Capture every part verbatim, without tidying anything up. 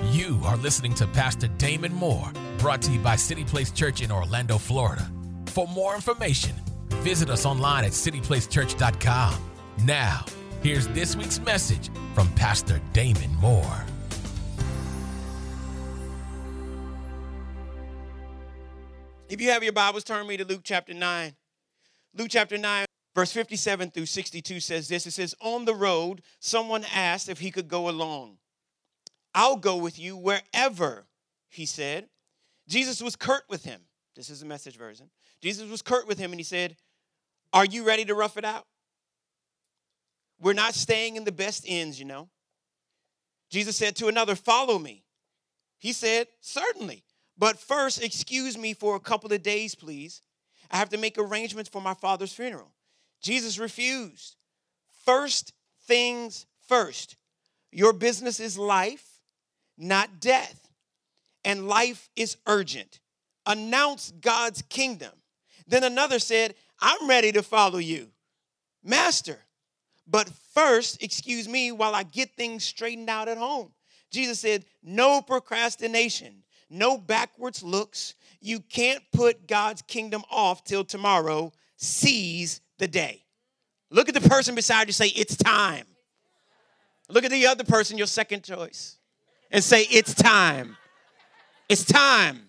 You are listening to Pastor Damon Moore, brought to you by City Place Church in Orlando, Florida. For more information, visit us online at city place church dot com. Now, here's this week's message from Pastor Damon Moore. If you have your Bibles, turn me to Luke chapter nine. Luke chapter nine, verse fifty-seven through sixty-two says this. It says, on the road, someone asked if he could go along. I'll go with you wherever, he said. Jesus was curt with him. This is the Message version. Jesus was curt with him, and he said, are you ready to rough it out? We're not staying in the best inns, you know. Jesus said to another, follow me. He said, certainly. But first, excuse me for a couple of days, please. I have to make arrangements for my father's funeral. Jesus refused. First things first. Your business is life, not death. And life is urgent. Announce God's kingdom. Then another said, I'm ready to follow you, Master. But first, excuse me while I get things straightened out at home. Jesus said, no procrastination. No backwards looks. You can't put God's kingdom off till tomorrow. Seize the day. Look at the person beside you, say, it's time. Look at the other person, your second choice, and say, it's time. It's time.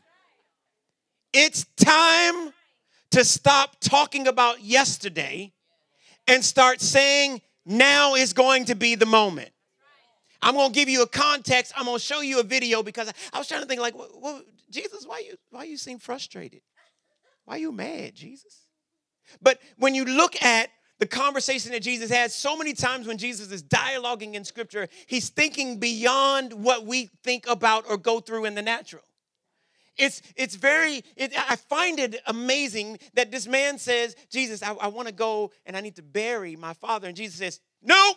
It's time to stop talking about yesterday and start saying, now is going to be the moment. I'm going to give you a context. I'm going to show you a video because I, I was trying to think like, well, well, Jesus, why you why you seem frustrated? Why are you mad, Jesus? But when you look at the conversation that Jesus had, so many times when Jesus is dialoguing in Scripture, he's thinking beyond what we think about or go through in the natural. It's it's very, it, I find it amazing that this man says, Jesus, I, I want to go and I need to bury my father. And Jesus says, no.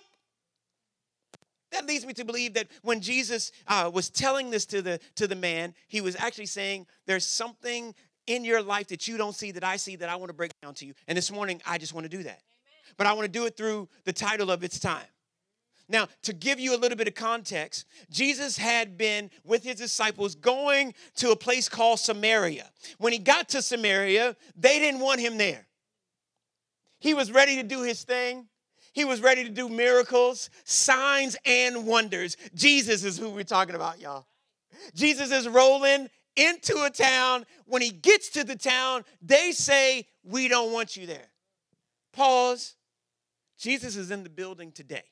That leads me to believe that when Jesus uh, was telling this to the to the man, he was actually saying, there's something in your life that you don't see that I see that I want to break down to you. And this morning, I just want to do that. Amen. But I want to do it through the title of It's Time. Now, to give you a little bit of context, Jesus had been with his disciples going to a place called Samaria. When he got to Samaria, they didn't want him there. He was ready to do his thing. He was ready to do miracles, signs, and wonders. Jesus is who we're talking about, y'all. Jesus is rolling into a town. When he gets to the town, they say, we don't want you there. Pause. Jesus is in the building today.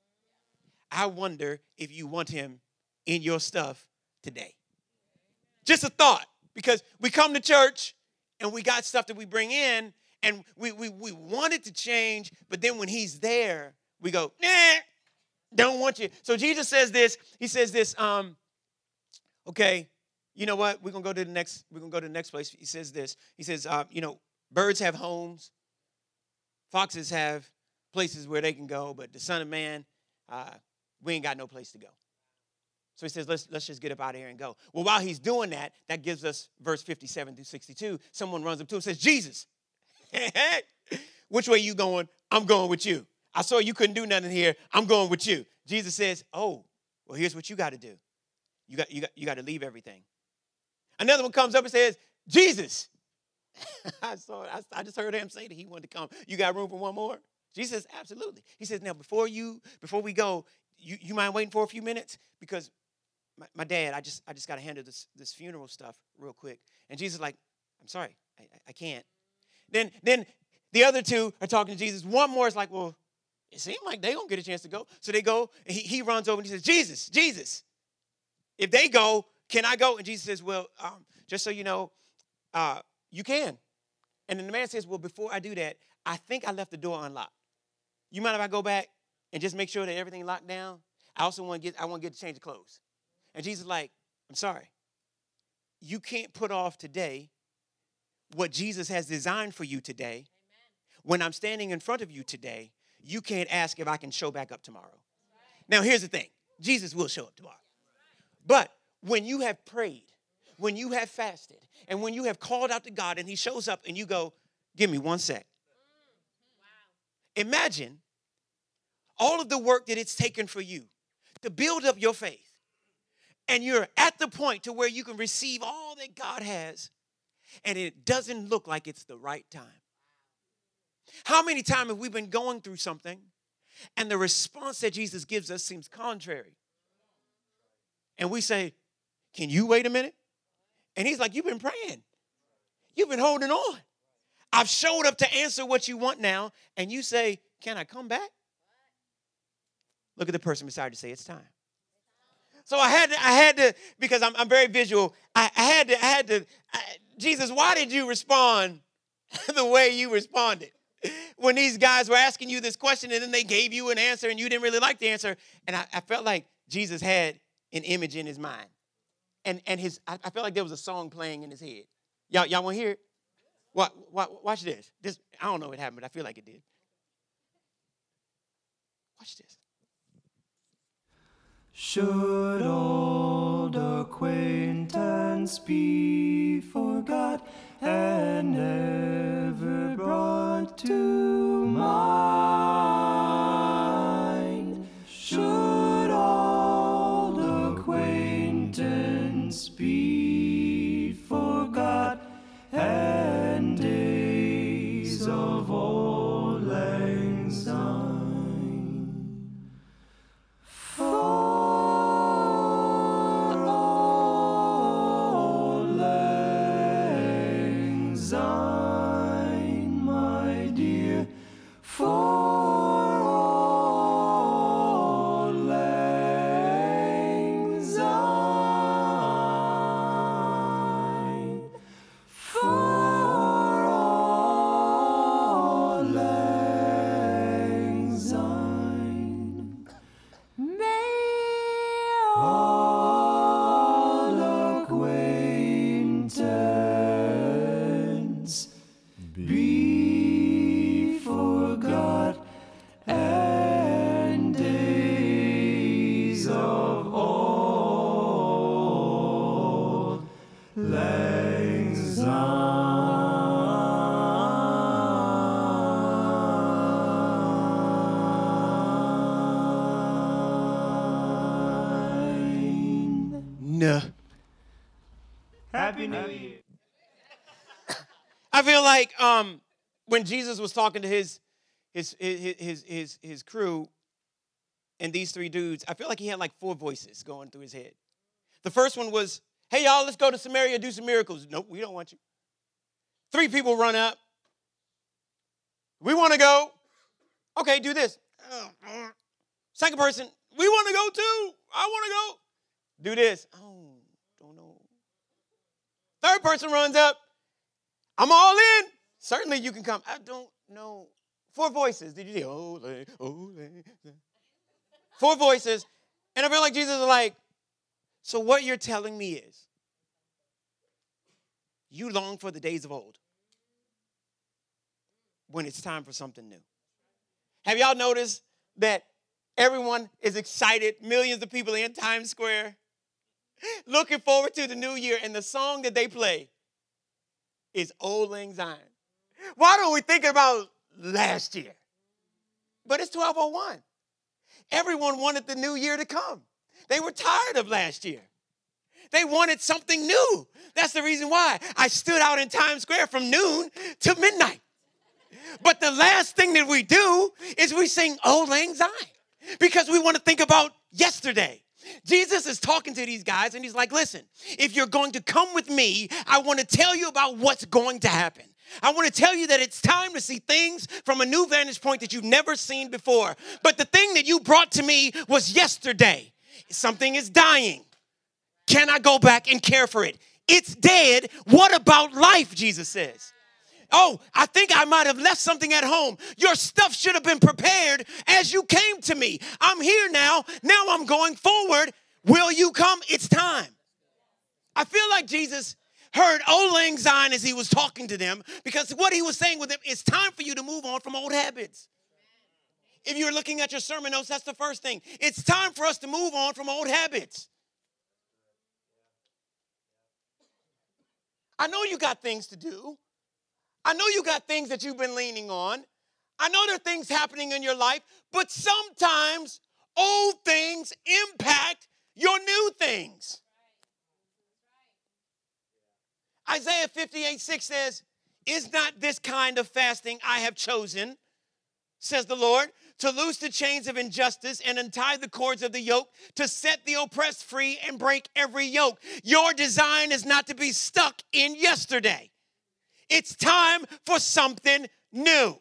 I wonder if you want him in your stuff today. Just a thought, because we come to church and we got stuff that we bring in, and we, we, we want it to change, but then when he's there, we go, nah, don't want you. So Jesus says this, he says this, um, okay, you know what? We're going to go to the next, we're going to go to the next place. He says this, he says, uh, you know, birds have homes, foxes have places where they can go, but the Son of Man, uh, we ain't got no place to go. So he says, let's, let's just get up out of here and go. Well, while he's doing that, that gives us verse fifty-seven through sixty-two. Someone runs up to him and says, Jesus, hey, which way you going? I'm going with you. I saw you couldn't do nothing here. I'm going with you. Jesus says, oh, well, here's what you got to do. You got, you got, you got to leave everything. Another one comes up and says, Jesus. I saw it. I, I just heard him say that he wanted to come. You got room for one more? Jesus says, absolutely. He says, now, before you, before we go, you, you mind waiting for a few minutes? Because my, my dad, I just, I just got to handle this, this funeral stuff real quick. And Jesus is like, I'm sorry, I, I can't. Then, then the other two are talking to Jesus. One more is like, well, it seems like they don't get a chance to go. So they go, and he, he runs over and he says, Jesus, Jesus, if they go, can I go? And Jesus says, well, um, just so you know, uh, you can. And then the man says, well, before I do that, I think I left the door unlocked. You mind if I go back and just make sure that everything locked down? I also want to get, I want to get to change of clothes. And Jesus is like, I'm sorry. You can't put off today what Jesus has designed for you today. Amen. When I'm standing in front of you today, you can't ask if I can show back up tomorrow. Right. Now, here's the thing. Jesus will show up tomorrow. Right. But when you have prayed, when you have fasted, and when you have called out to God and he shows up and you go, give me one sec. Mm. Wow. Imagine all of the work that it's taken for you to build up your faith. and you're at the point to where you can receive all that God has, and it doesn't look like it's the right time. How many times have we been going through something, and the response that Jesus gives us seems contrary? And we say, can you wait a minute? And he's like, you've been praying. You've been holding on. I've showed up to answer what you want now, and you say, can I come back? Look at the person beside you, say, it's time. So I had to, I had to, because I'm, I'm very visual, I, I had to, I had to, I, Jesus, why did you respond the way you responded? When these guys were asking you this question and then they gave you an answer and you didn't really like the answer. And I, I felt like Jesus had an image in his mind. And and his I, I felt like there was a song playing in his head. Y'all, y'all want to hear it? Watch, watch this. This. I don't know what happened, but I feel like it did. Watch this. Should old acquaintance be forgot and never brought to mind? Should old acquaintance be forgot and days of old lang syne? For Happy New Year. I feel like um, when Jesus was talking to his, his, his, his, his, his crew and these three dudes, I feel like he had like four voices going through his head. The first one was, hey, y'all, let's go to Samaria, do some miracles. Nope, we don't want you. Three people run up. We want to go. Okay, do this. Second person, we want to go too. I want to go. Do this. Oh, don't know. Third person runs up. I'm all in. Certainly you can come. I don't know. Four voices. Did you hear? Ole, ole. Four voices. And I feel like Jesus is like, so what you're telling me is, you long for the days of old when it's time for something new. Have y'all noticed that everyone is excited, millions of people in Times Square, looking forward to the new year, and the song that they play is Old Lang Syne. Why don't we think about last year? But it's twelve oh one. Everyone wanted the new year to come. They were tired of last year. They wanted something new. That's the reason why I stood out in Times Square from noon to midnight. But the last thing that we do is we sing Old Lang Syne because we want to think about yesterday. Jesus is talking to these guys and he's like, listen, if you're going to come with me, I want to tell you about what's going to happen. I want to tell you that it's time to see things from a new vantage point that you've never seen before. But the thing that you brought to me was yesterday. Something is dying. Can I go back and care for it? It's dead. What about life, Jesus says? Oh, I think I might have left something at home. Your stuff should have been prepared as you came to me. I'm here now. Now I'm going forward. Will you come? It's time. I feel like Jesus heard Old Lang Syne as he was talking to them because what he was saying with them, it's time for you to move on from old habits. If you're looking at your sermon notes, that's the first thing. It's time for us to move on from old habits. I know you got things to do. I know you got things that you've been leaning on. I know there are things happening in your life, but sometimes old things impact your new things. Isaiah fifty-eight six says, is not this kind of fasting I have chosen, says the Lord, to loose the chains of injustice and untie the cords of the yoke, to set the oppressed free and break every yoke. Your design is not to be stuck in yesterday. It's time for something new.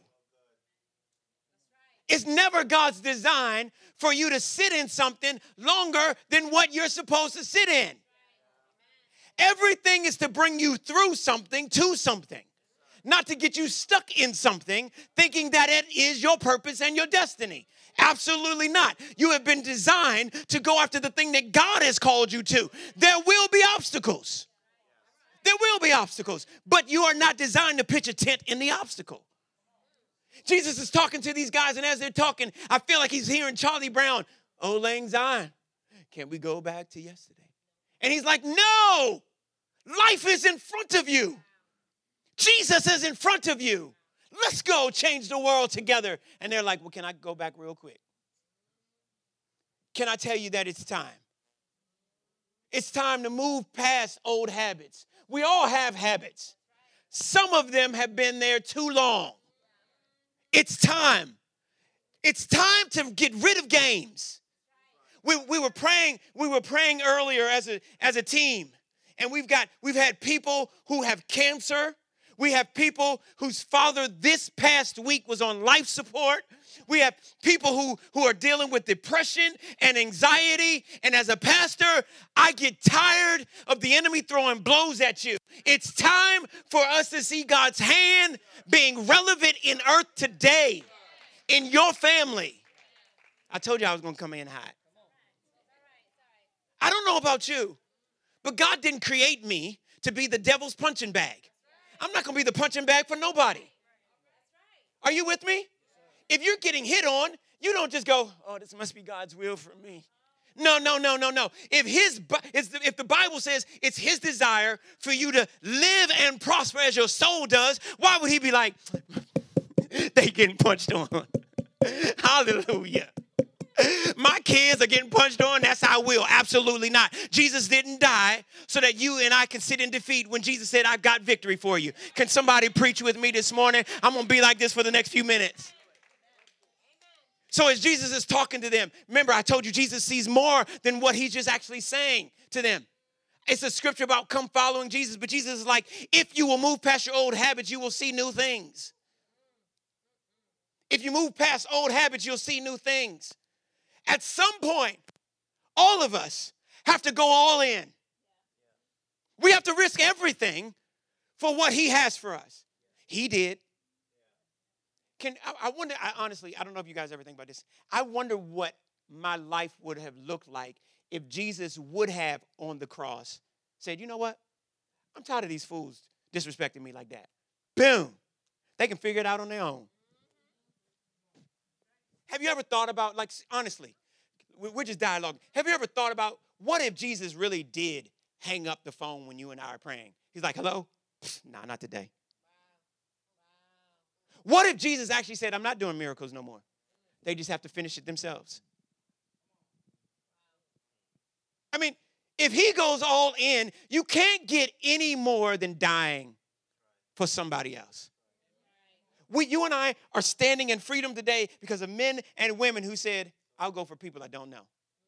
It's never God's design for you to sit in something longer than what you're supposed to sit in. Everything is to bring you through something to something, not to get you stuck in something thinking that it is your purpose and your destiny. Absolutely not. You have been designed to go after the thing that God has called you to. There will be obstacles. There will be obstacles, but you are not designed to pitch a tent in the obstacle. Jesus is talking to these guys, and as they're talking, I feel like he's hearing Charlie Brown, "Old Lang Syne, can we go back to yesterday?" And he's like, no, life is in front of you. Jesus is in front of you. Let's go change the world together. And they're like, well, can I go back real quick? Can I tell you that it's time? It's time to move past old habits. We all have habits. Some of them have been there too long. It's time. It's time to get rid of games. We, we were praying, we were praying earlier as a, as a team. And we've got, we've had people who have cancer. We have people whose father this past week was on life support. We have people who, who are dealing with depression and anxiety. And as a pastor, I get tired of the enemy throwing blows at you. It's time for us to see God's hand being relevant in earth today, in your family. I told you I was going to come in hot. I don't know about you, but God didn't create me to be the devil's punching bag. I'm not going to be the punching bag for nobody. Are you with me? If you're getting hit on, you don't just go, oh, this must be God's will for me. No, no, no, no, no. If his, if the Bible says it's his desire for you to live and prosper as your soul does, why would he be like, they getting punched on? Hallelujah. My kids are getting punched on. That's our will. Absolutely not. Jesus didn't die so that you and I can sit in defeat when Jesus said, I've got victory for you. Can somebody preach with me this morning? I'm going to be like this for the next few minutes. So as Jesus is talking to them, remember I told you Jesus sees more than what he's just actually saying to them. It's a scripture about come following Jesus, but Jesus is like, if you will move past your old habits, you will see new things. If you move past old habits, you'll see new things. At some point, all of us have to go all in. We have to risk everything for what he has for us. He did. Can I, I wonder, I, honestly, I don't know if you guys ever think about this. I wonder what my life would have looked like if Jesus would have on the cross said, you know what? I'm tired of these fools disrespecting me like that. Boom. They can figure it out on their own. Have you ever thought about, like, honestly, we're just dialoguing. Have you ever thought about what if Jesus really did hang up the phone when you and I are praying? He's like, hello? Nah, not today. What if Jesus actually said, I'm not doing miracles no more? They just have to finish it themselves. I mean, if he goes all in, you can't get any more than dying for somebody else. We, you and I are standing in freedom today because of men and women who said, I'll go for people I don't know.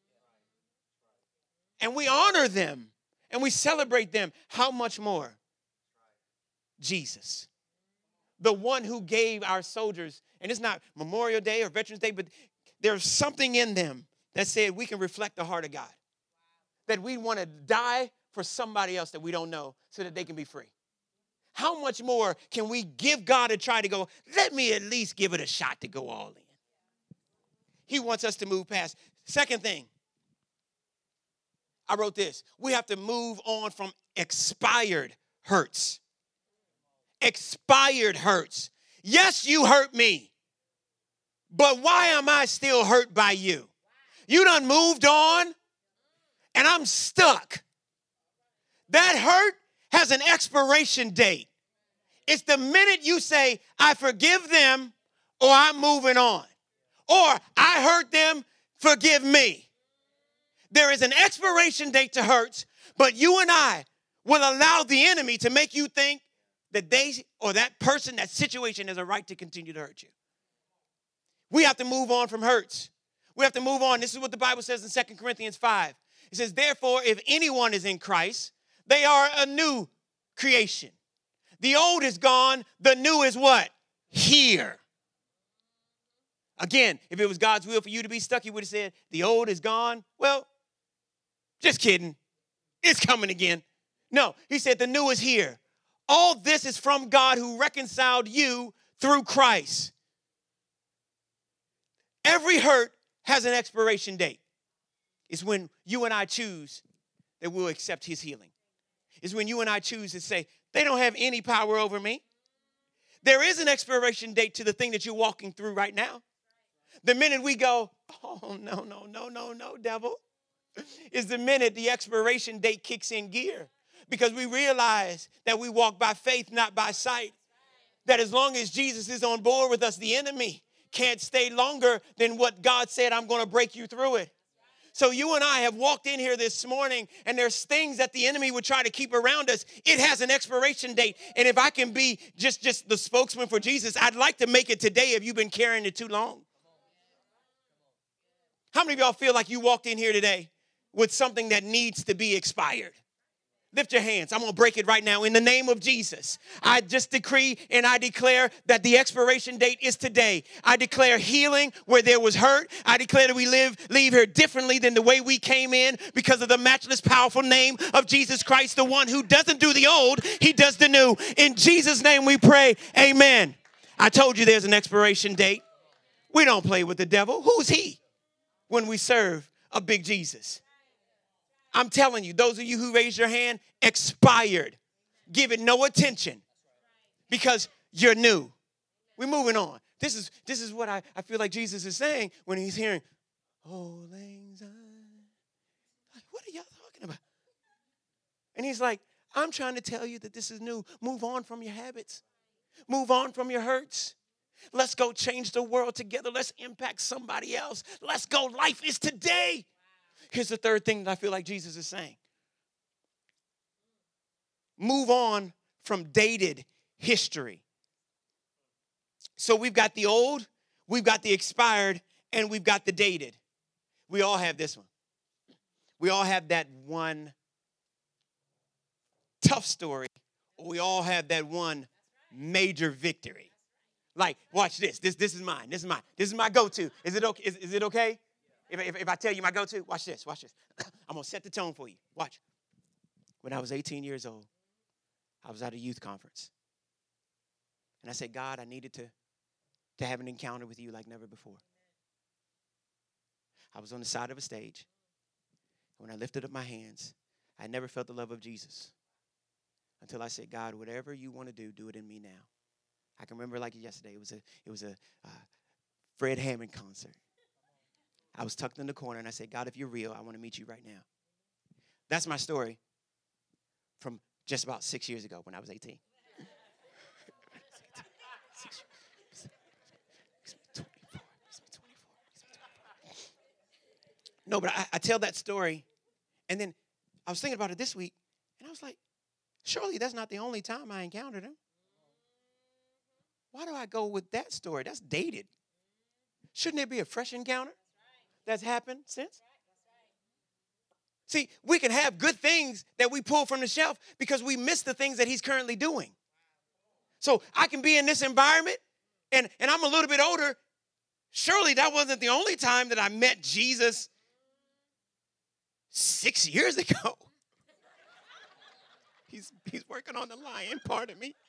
And we honor them and we celebrate them. How much more? Jesus, the one who gave our soldiers, and it's not Memorial Day or Veterans Day, but there's something in them that said we can reflect the heart of God. That we want to die for somebody else that we don't know so that they can be free. How much more can we give God a try to go, let me at least give it a shot to go all in? He wants us to move past. Second thing, I wrote this. We have to move on from expired hurts. Expired hurts. Yes, you hurt me, but why am I still hurt by you? You done moved on, and I'm stuck. That hurt has an expiration date. It's the minute you say, I forgive them, or I'm moving on. Or I hurt them, forgive me. There is an expiration date to hurts, but you and I will allow the enemy to make you think that they or that person, that situation has a right to continue to hurt you. We have to move on from hurts. We have to move on. This is what the Bible says in Second Corinthians five. It says, therefore, if anyone is in Christ, they are a new creation. The old is gone. The new is what? Here. Again, if it was God's will for you to be stuck, he would have said, the old is gone. Well, just kidding. It's coming again. No, he said the new is here. All this is from God who reconciled you through Christ. Every hurt has an expiration date. It's when you and I choose that we'll accept his healing. It's when you and I choose to say, they don't have any power over me. There is an expiration date to the thing that you're walking through right now. The minute we go, oh, no, no, no, no, no, devil, is the minute the expiration date kicks in gear. Because we realize that we walk by faith, not by sight. That as long as Jesus is on board with us, the enemy can't stay longer than what God said, I'm going to break you through it. So you and I have walked in here this morning, and there's things that the enemy would try to keep around us. It has an expiration date. And if I can be just, just the spokesman for Jesus, I'd like to make it today if you've been carrying it too long. How many of y'all feel like you walked in here today with something that needs to be expired? Lift your hands. I'm going to break it right now. In the name of Jesus, I just decree and I declare that the expiration date is today. I declare healing where there was hurt. I declare that we live, leave here differently than the way we came in because of the matchless, powerful name of Jesus Christ, the one who doesn't do the old, he does the new. In Jesus' name we pray, amen. I told you there's an expiration date. We don't play with the devil. Who's he when we serve a big Jesus? I'm telling you, those of you who raised your hand, expired. Give it no attention because you're new. We're moving on. This is, this is what I, I feel like Jesus is saying when he's hearing, oh, lang syne. Like, what are y'all talking about? And he's like, I'm trying to tell you that this is new. Move on from your habits. Move on from your hurts. Let's go change the world together. Let's impact somebody else. Let's go. Life is today. Here's the third thing that I feel like Jesus is saying. Move on from dated history. So we've got the old, we've got the expired, and we've got the dated. We all have this one. We all have that one tough story, or we all have that one major victory. Like, watch this. This, this is mine. This is mine. This is my go-to. Is it okay? Is, is it okay? If, if, if I tell you my go-to, watch this, watch this. I'm going to set the tone for you. Watch. When I was eighteen years old, I was at a youth conference. And I said, God, I needed to, to have an encounter with you like never before. I was on the side of a stage. When I lifted up my hands, I never felt the love of Jesus until I said, God, whatever you want to do, do it in me now. I can remember like yesterday. It was a, it was a uh, Fred Hammond concert. I was tucked in the corner, and I said, God, if you're real, I want to meet you right now. That's my story from just about six years ago when I was eighteen. No, but I, I tell that story, and then I was thinking about it this week, and I was like, surely that's not the only time I encountered him. Why do I go with that story? That's dated. Shouldn't there be a fresh encounter that's happened since? See, we can have good things that we pull from the shelf because we miss the things that he's currently doing. So I can be in this environment, and, and I'm a little bit older. Surely that wasn't the only time that I met Jesus six years ago. He's, he's working on the lion part of me.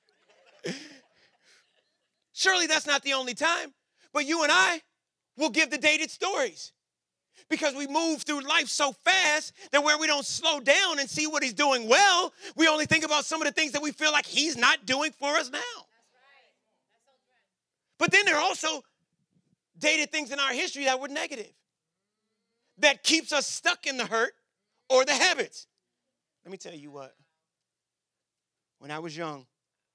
Surely that's not the only time. But you and I will give the dated stories. Because we move through life so fast that where we don't slow down and see what he's doing well, we only think about some of the things that we feel like he's not doing for us now. That's right. That's so right. But then there are also dated things in our history that were negative, that keeps us stuck in the hurt or the habits. Let me tell you what. When I was young,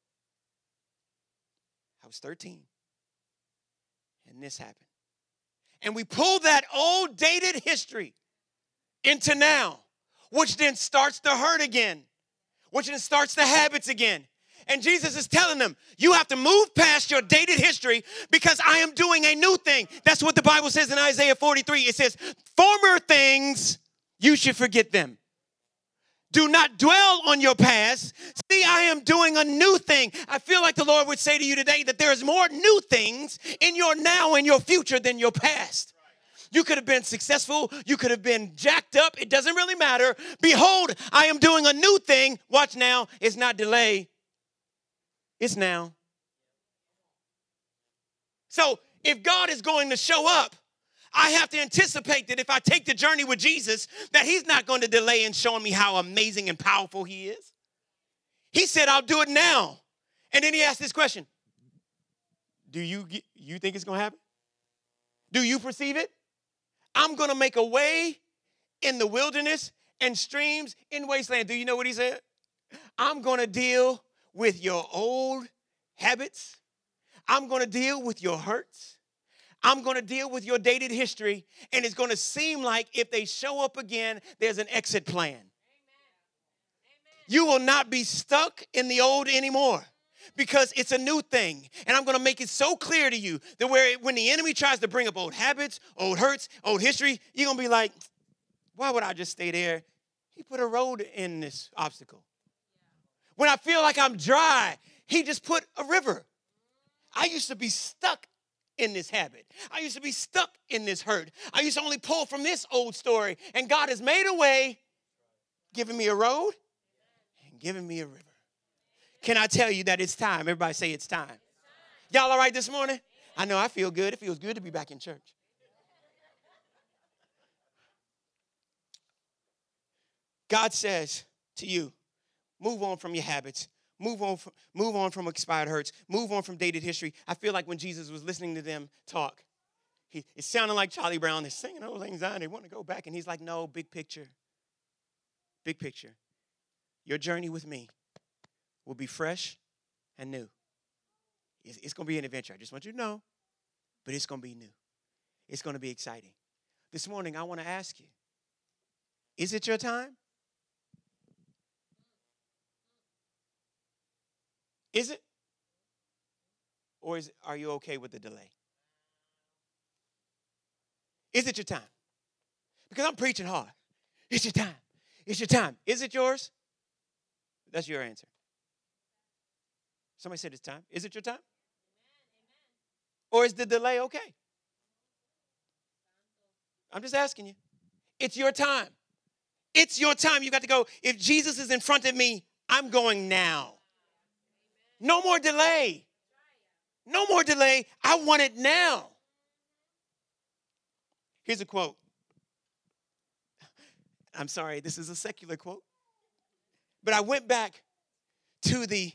I was thirteen, and this happened. And we pulled that old dated history into now, which then starts the hurt again, which then starts the habits again. And Jesus is telling them, you have to move past your dated history because I am doing a new thing. That's what the Bible says in Isaiah forty-three. It says, former things, you should forget them. Do not dwell on your past. See, I am doing a new thing. I feel like the Lord would say to you today that there is more new things in your now and your future than your past. You could have been successful. You could have been jacked up. It doesn't really matter. Behold, I am doing a new thing. Watch now. It's not delay. It's now. So if God is going to show up, I have to anticipate that if I take the journey with Jesus, that he's not going to delay in showing me how amazing and powerful he is. He said, I'll do it now. And then he asked this question. Do you, get, you think it's going to happen? Do you perceive it? I'm going to make a way in the wilderness and streams in wasteland. Do you know what he said? I'm going to deal with your old habits. I'm going to deal with your hurts. I'm going to deal with your dated history. And it's going to seem like if they show up again, there's an exit plan. Amen. You will not be stuck in the old anymore because it's a new thing. And I'm going to make it so clear to you that where when the enemy tries to bring up old habits, old hurts, old history, you're going to be like, why would I just stay there? He put a road in this obstacle. When I feel like I'm dry, he just put a river. I used to be stuck in this habit. I used to be stuck in this hurt. I used to only pull from this old story. And God has made a way, giving me a road and giving me a river. Can I tell you that it's time? Everybody say it's time. Y'all all right this morning? I know I feel good. It feels good to be back in church. God says to you, move on from your habits. Move on, from, move on from expired hurts. Move on from dated history. I feel like when Jesus was listening to them talk, he, it sounded like Charlie Brown. They're singing old anxiety. They want to go back. And he's like, no, big picture. Big picture. Your journey with me will be fresh and new. It's, it's going to be an adventure. I just want you to know, but it's going to be new. It's going to be exciting. This morning, I want to ask you, is it your time? Is it? Or is, are you okay with the delay? Is it your time? Because I'm preaching hard. It's your time. It's your time. Is it yours? That's your answer. Somebody said it's time. Is it your time? Or is the delay okay? I'm just asking you. It's your time. It's your time. You got to go. If Jesus is in front of me, I'm going now. No more delay. No more delay. I want it now. Here's a quote. I'm sorry, this is a secular quote. But I went back to the,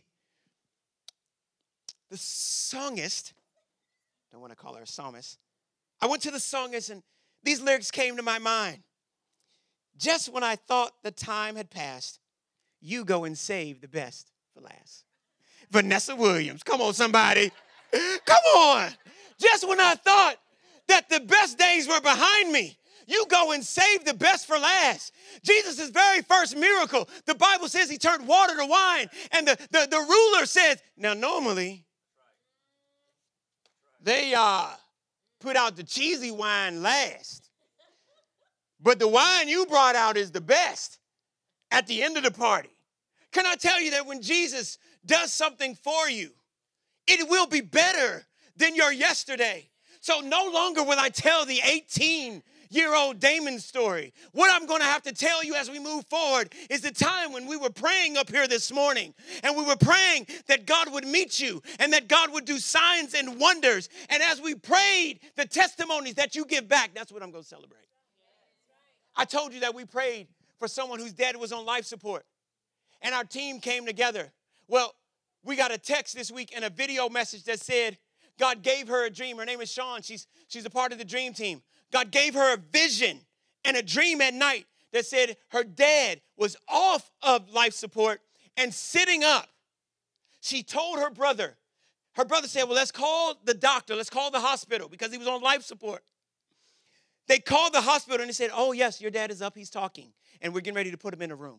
the songist. Don't want to call her a psalmist. I went to the songist and these lyrics came to my mind. Just when I thought the time had passed, you go and save the best for last. Vanessa Williams. Come on, somebody. Come on. Just when I thought that the best days were behind me, you go and save the best for last. Jesus' very first miracle, the Bible says he turned water to wine. And the, the, the ruler says, now normally, they uh, put out the cheesy wine last. But the wine you brought out is the best at the end of the party. Can I tell you that when Jesus does something for you, it will be better than your yesterday. So no longer will I tell the eighteen-year-old Damon story. What I'm going to have to tell you as we move forward is the time when we were praying up here this morning, and we were praying that God would meet you and that God would do signs and wonders. And as we prayed, the testimonies that you give back, that's what I'm going to celebrate. I told you that we prayed for someone whose dad was on life support, and our team came together. Well, we got a text this week and a video message that said God gave her a dream. Her name is Sean. She's, she's a part of the dream team. God gave her a vision and a dream at night that said her dad was off of life support and sitting up. She told her brother. Her brother said, well, let's call the doctor. Let's call the hospital because he was on life support. They called the hospital and they said, oh, yes, your dad is up. He's talking. And we're getting ready to put him in a room.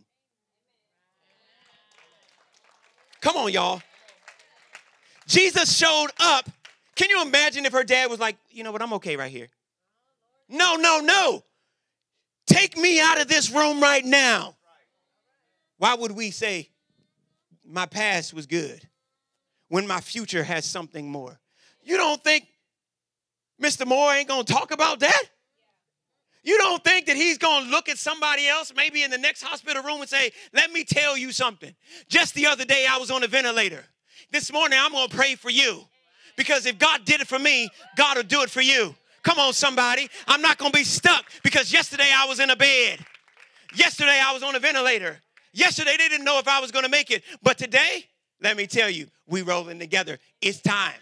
Come on, y'all. Jesus showed up. Can you imagine if her dad was like, you know what, I'm okay right here. No, no, no. Take me out of this room right now. Why would we say my past was good when my future has something more? You don't think Mister Moore ain't going to talk about that? You don't think that he's going to look at somebody else maybe in the next hospital room and say, let me tell you something. Just the other day I was on a ventilator. This morning I'm going to pray for you. Because if God did it for me, God will do it for you. Come on, somebody. I'm not going to be stuck because yesterday I was in a bed. Yesterday I was on a ventilator. Yesterday they didn't know if I was going to make it. But today, let me tell you, we rolling together. It's time.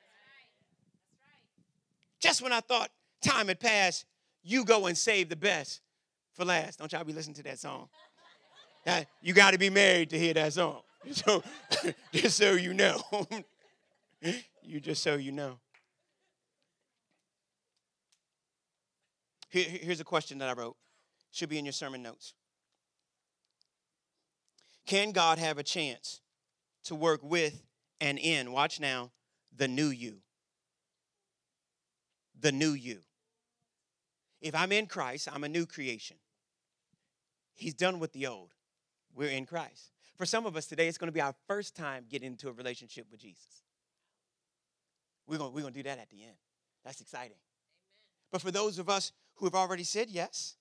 Just when I thought time had passed, you go and save the best for last. Don't y'all be listening to that song. Now, you got to be married to hear that song. So, just so you know. You just so you know. Here, here's a question that I wrote. Should be in your sermon notes. Can God have a chance to work with and in, watch now, the new you? The new you. If I'm in Christ, I'm a new creation. He's done with the old. We're in Christ. For some of us today, it's going to be our first time getting into a relationship with Jesus. We're going, we're going to do that at the end. That's exciting. Amen. But for those of us who have already said yes,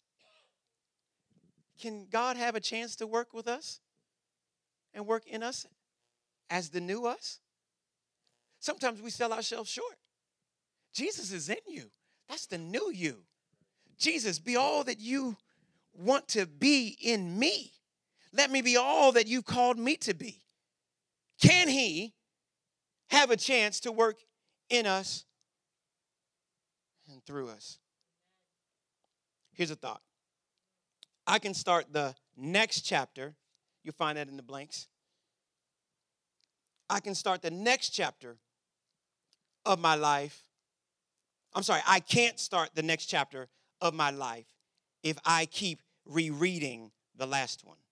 can God have a chance to work with us and work in us as the new us? Sometimes we sell ourselves short. Jesus is in you. That's the new you. Jesus, be all that you want to be in me. Let me be all that you've called me to be. Can he have a chance to work in us and through us? Here's a thought. I can start the next chapter. You'll find that in the blanks. I can start the next chapter of my life. I'm sorry, I can't start the next chapter of my life if I keep rereading the last one.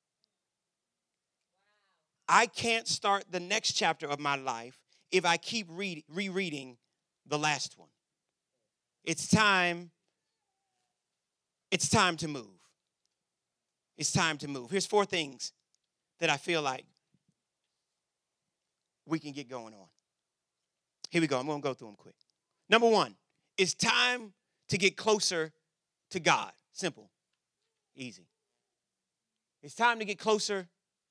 I can't start the next chapter of my life if I keep read, rereading the last one. It's time. It's time to move. It's time to move. Here's four things that I feel like we can get going on. Here we go. I'm going to go through them quick. Number one, it's time to get closer to God. Simple. Easy. It's time to get closer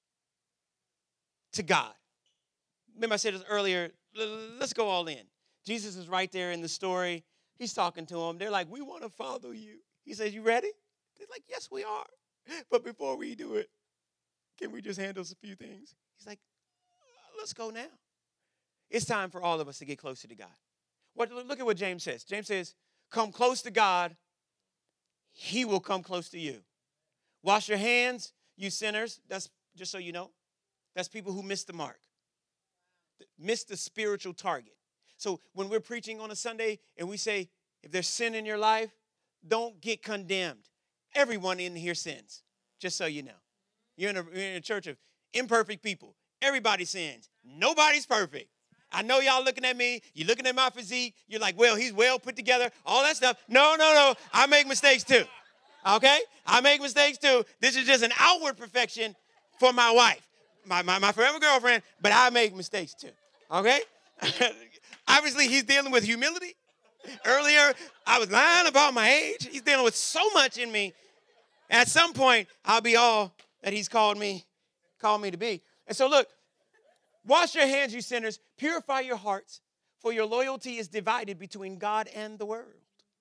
to God. Remember I said this earlier, let's go all in. Jesus is right there in the story. He's talking to them. They're like, we want to follow you. He says, you ready? They're like, yes, we are. But before we do it, can we just handle a few things? He's like, let's go now. It's time for all of us to get closer to God. What, look at what James says. James says, come close to God. He will come close to you. Wash your hands, you sinners. That's just so you know. That's people who miss the mark. Miss the spiritual target. So when we're preaching on a Sunday and we say, if there's sin in your life, don't get condemned. Everyone in here sins, just so you know. You're in a, you're in a church of imperfect people. Everybody sins. Nobody's perfect. I know y'all looking at me. You're looking at my physique. You're like, well, he's well put together. All that stuff. No, no, no. I make mistakes too. Okay? I make mistakes too. This is just an outward perfection for my wife, my, my, my forever girlfriend, but I make mistakes too. Okay? Obviously, he's dealing with humility. Earlier, I was lying about my age. He's dealing with so much in me. At some point, I'll be all that he's called me, called me to be. And so look, wash your hands, you sinners. Purify your hearts, for your loyalty is divided between God and the world.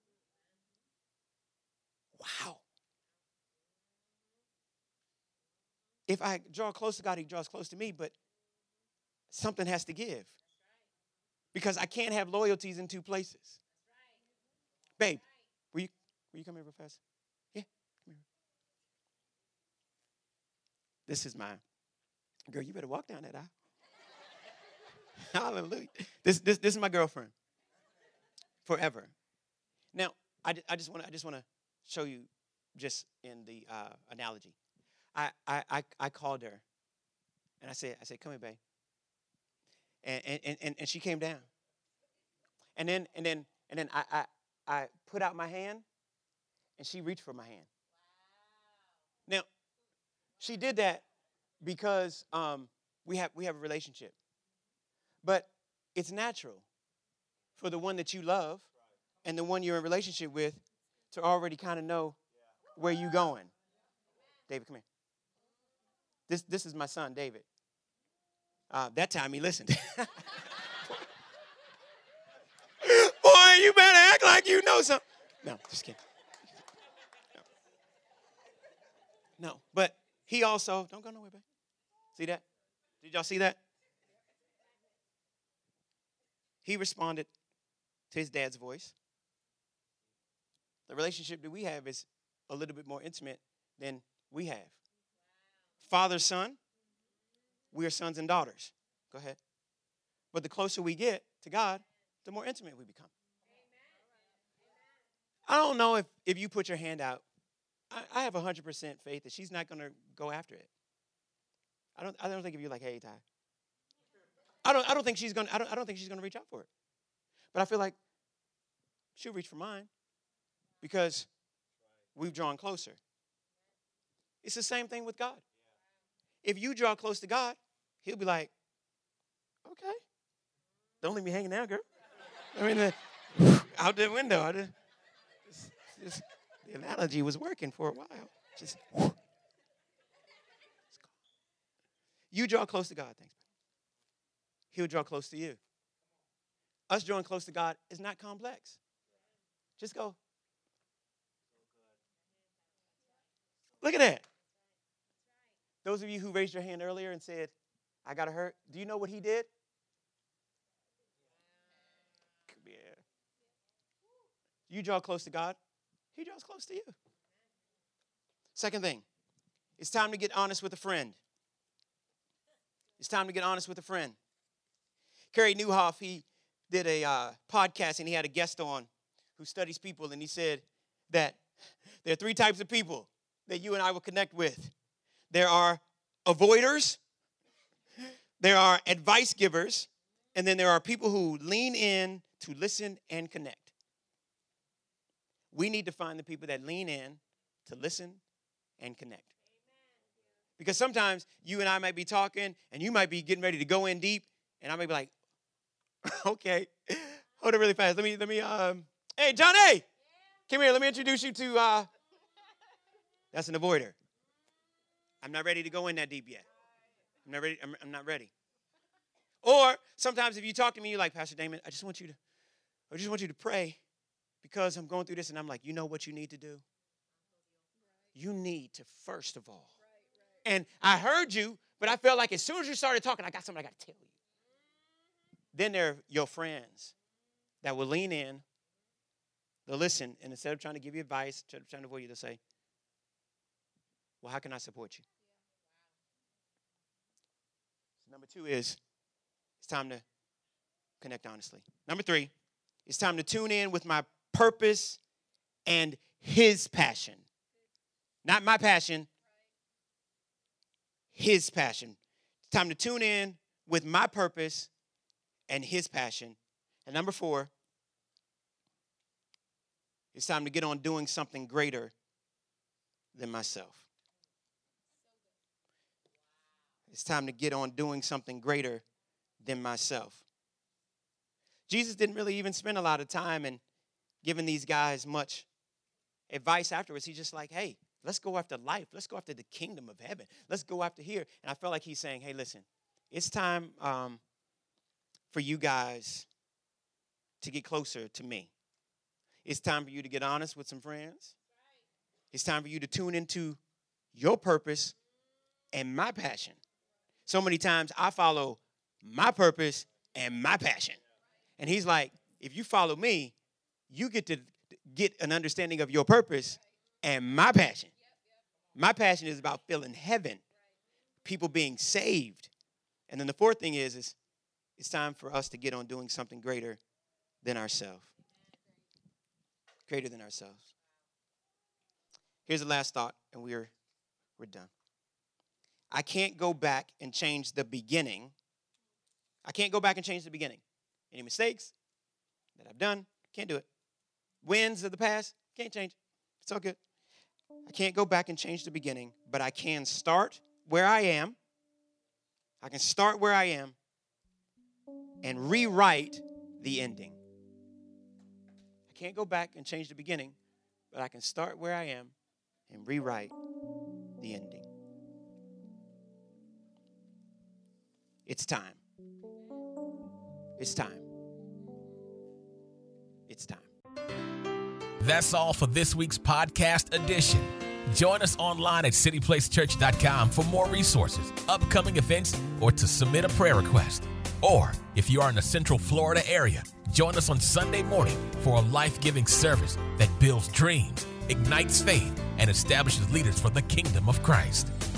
Wow. If I draw close to God, he draws close to me, but something has to give. Because I can't have loyalties in two places. Babe, will you, will you come here real fast? Yeah, come here. This is mine. Girl, you better walk down that aisle. Hallelujah. This, this, this is my girlfriend. Forever. Now, I, I just want to I just want to show you just in the uh, analogy. I, I I I called her, and I said I said come here, babe. And and and, and she came down. And then and then and then I, I I put out my hand, and she reached for my hand. Wow. Now, she did that because um, we have we have a relationship. But it's natural for the one that you love and the one you're in relationship with to already kind of know where you're going. David, come here. This this is my son, David. Uh, that time he listened. Boy, you better act like you know something. No, just kidding. No. no, but he also, don't go nowhere, babe. See that? Did y'all see that? He responded to his dad's voice. The relationship that we have is a little bit more intimate than we have. Father, son, we are sons and daughters. Go ahead. But the closer we get to God, the more intimate we become. I don't know if, if you put your hand out. I, I have one hundred percent faith that she's not going to go after it. I don't I don't think if you're like, hey, Ty. I don't I don't think she's going to I don't I don't think she's going to reach out for it. But I feel like she'll reach for mine because we've drawn closer. It's the same thing with God. If you draw close to God, he'll be like, okay. Don't leave me hanging out, girl. I mean, uh, out the window. I just, just, just, the analogy was working for a while. Just, you draw close to God, thanks. He'll draw close to you. Us drawing close to God is not complex. Just go. Look at that. Those of you who raised your hand earlier and said, I got to hurt, do you know what he did? Yeah. You draw close to God, he draws close to you. Second thing, it's time to get honest with a friend. It's time to get honest with a friend. Kerry Newhoff, he did a uh, podcast, and he had a guest on who studies people, and he said that there are three types of people that you and I will connect with. There are avoiders, there are advice givers, and then there are people who lean in to listen and connect. We need to find the people that lean in to listen and connect. Because sometimes you and I might be talking, and you might be getting ready to go in deep, and I may be like, okay, hold it really fast. Let me, let me, um, hey, John A., yeah. Come here. Let me introduce you to, uh, that's an avoider. I'm not ready to go in that deep yet. I'm not ready. I'm, I'm not ready. Or sometimes if you talk to me, you're like, Pastor Damon, I just want you to, I just want you to pray because I'm going through this, and I'm like, you know what you need to do? You need to, first of all, and I heard you, but I felt like as soon as you started talking, I got something I got to tell you. Then there are your friends that will lean in, they'll listen, and instead of trying to give you advice, trying to avoid you, they'll say, well, how can I support you? So number two is, it's time to connect honestly. Number three, it's time to tune in with my purpose and his passion. Not my passion, his passion. It's time to tune in with my purpose and his passion. And number four, it's time to get on doing something greater than myself. It's time to get on doing something greater than myself. Jesus didn't really even spend a lot of time in giving these guys much advice afterwards. He's just like, hey, let's go after life. Let's go after the kingdom of heaven. Let's go after here. And I felt like he's saying, hey, listen, it's time um, for you guys to get closer to me. It's time for you to get honest with some friends. It's time for you to tune into your purpose and my passion. So many times I follow my purpose and my passion. And he's like, if you follow me, you get to get an understanding of your purpose and my passion. My passion is about filling heaven, people being saved. And then the fourth thing is, is it's time for us to get on doing something greater than ourselves. Greater than ourselves. Here's the last thought, and we're we're done. I can't go back and change the beginning. I can't go back and change the beginning. Any mistakes that I've done, can't do it. Wins of the past, can't change it. It's all good. I can't go back and change the beginning, but I can start where I am. I can start where I am and rewrite the ending. I can't go back and change the beginning, but I can start where I am and rewrite the ending. It's time. It's time. It's time. That's all for this week's podcast edition. Join us online at city place church dot com for more resources, upcoming events, or to submit a prayer request. Or, if you are in the Central Florida area, join us on Sunday morning for a life-giving service that builds dreams, ignites faith, and establishes leaders for the kingdom of Christ.